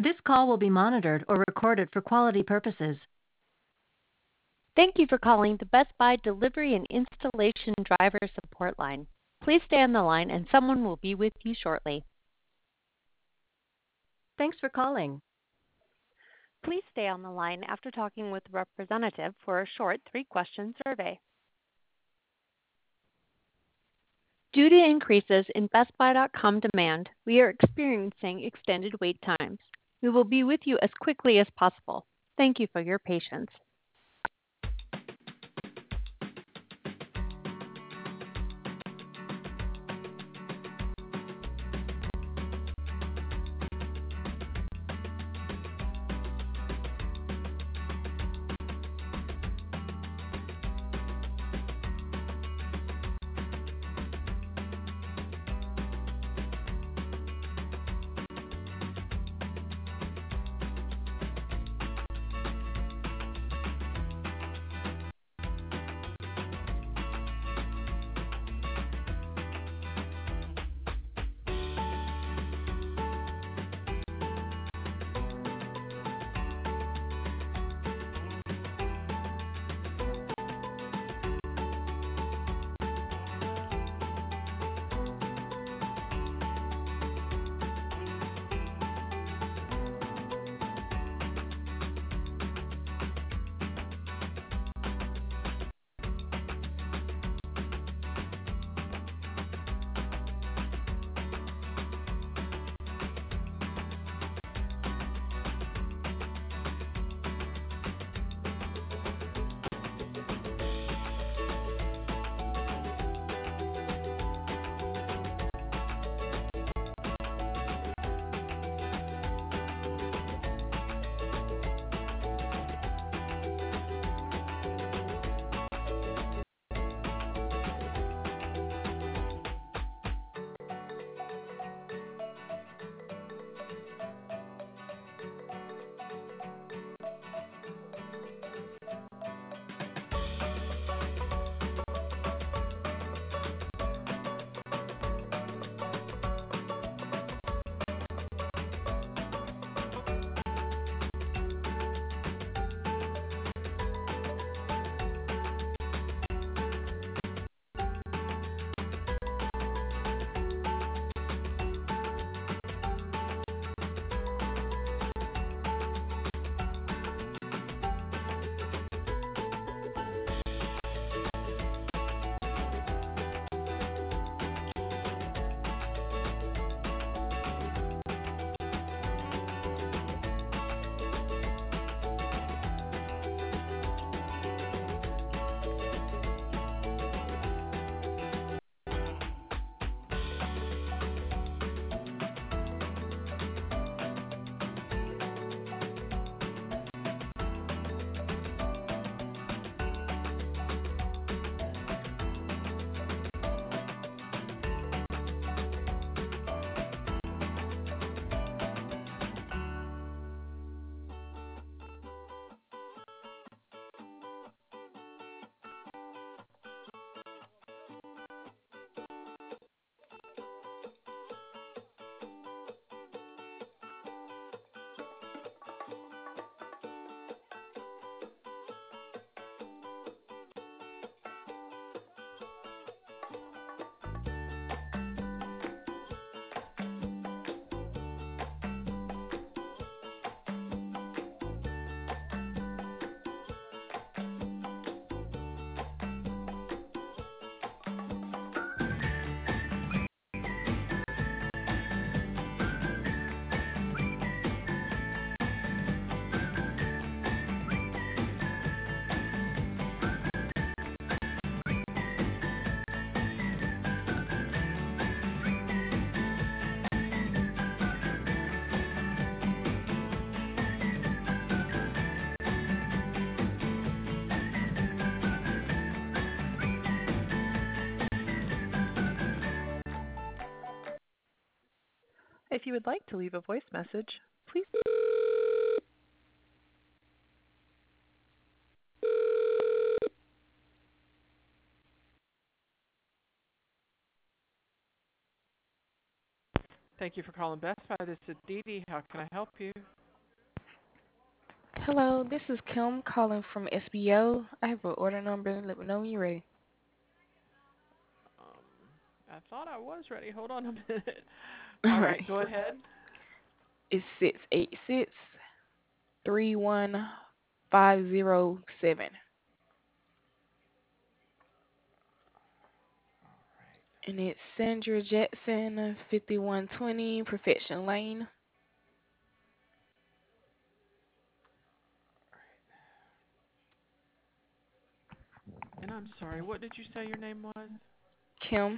This call will be monitored or recorded for quality purposes. Thank you for calling the Best Buy Delivery and Installation Driver Support Line. Please stay on the line and someone will be with you shortly. Thanks for calling. Please stay on the line after talking with a representative for a short 3-question survey. Due to increases in BestBuy.com demand, we are experiencing extended wait times. We will be with you as quickly as possible. Thank you for your patience. If you would like to leave a voice message, please. Thank you for calling Best Buy. This is Dee Dee. How can I help you? Hello, this is Kim calling from SBO. I have an order number. Let me know when you're ready. I thought I was ready. Hold on a minute. All All right. right, go ahead. It's 686-31507. And it's Sandra Jetson, 5120 Perfection Lane. And I'm sorry, what did you say your name was? Kim.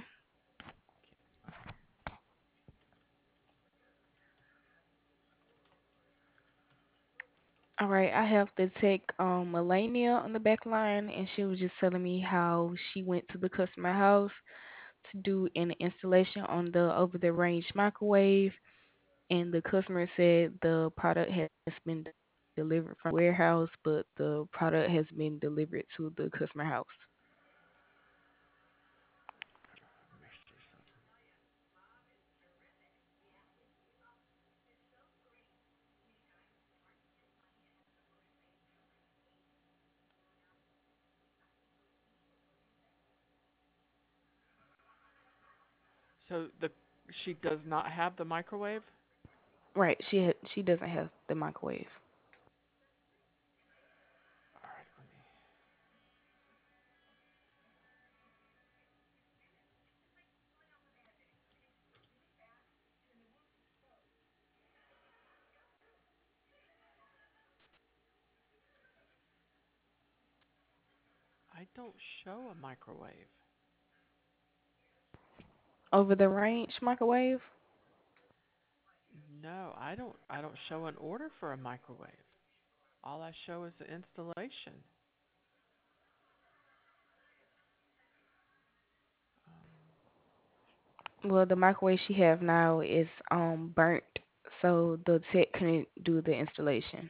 All right, I have the tech Melania on the back line, and she was just telling me how she went to the customer house to do an installation on the over the range microwave, and the customer said the product has been delivered from the warehouse, but the product has been delivered to the customer house. So she does not have the microwave? Right, she doesn't have the microwave. All right, let me. I don't show a microwave. Over the range microwave? No, I don't show an order for a microwave. All I show is the installation. Well, the microwave she have now is burnt, so the tech couldn't do the installation.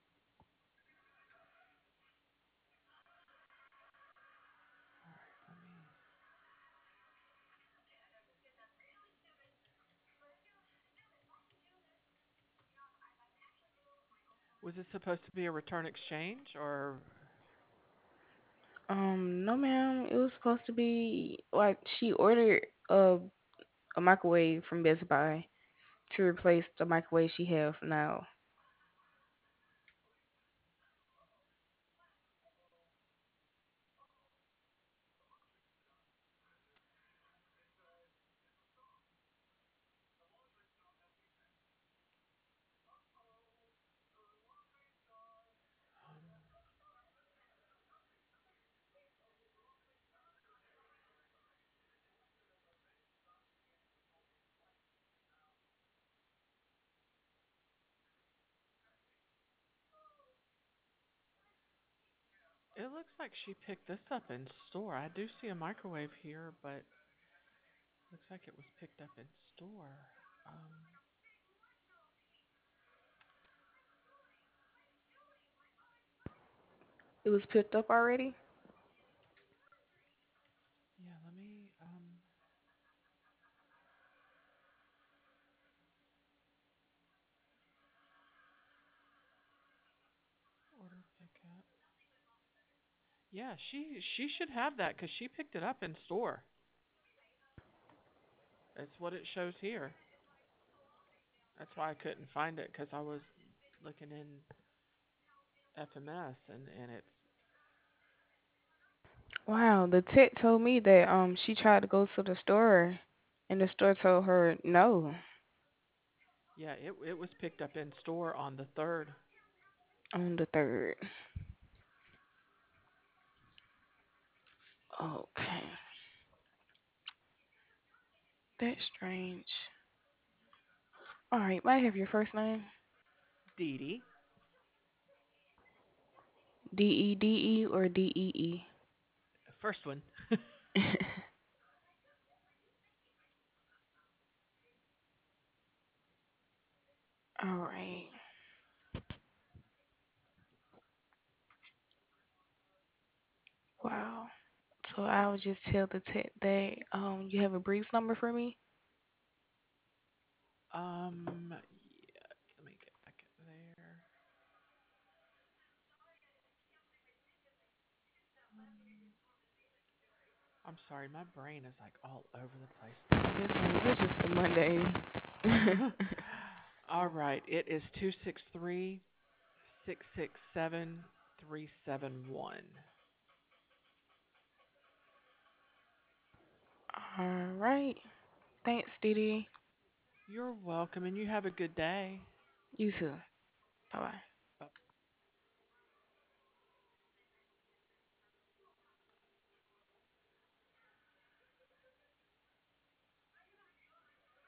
Was it supposed to be a return exchange or No, ma'am. It was supposed to be like she ordered a microwave from Best Buy to replace the microwave she have now. it looks like she picked this up in store. I do see a microwave here, but looks like it was picked up in store. Um, It was picked up already? yeah, let me order pickup. Yeah, she should have that because she picked it up in store. That's what it shows here. That's why I couldn't find it because I was looking in FMS and it's Wow, the tech told me that she tried to go to the store and the store told her no yeah it was picked up in store on the third. on the third. Okay, that's strange. All right, might I have your first name? Dee Dee. Dede or Dee? First one. All right. Wow. So I would just tell the tech that you have a brief number for me. Yeah, let me get back in there. Um, I'm sorry, my brain is like all over the place It's today. like, it's just a Monday. All right, it is 263-667-371. All right. Thanks, Didi. You're welcome, and you have a good day. You too. Bye bye.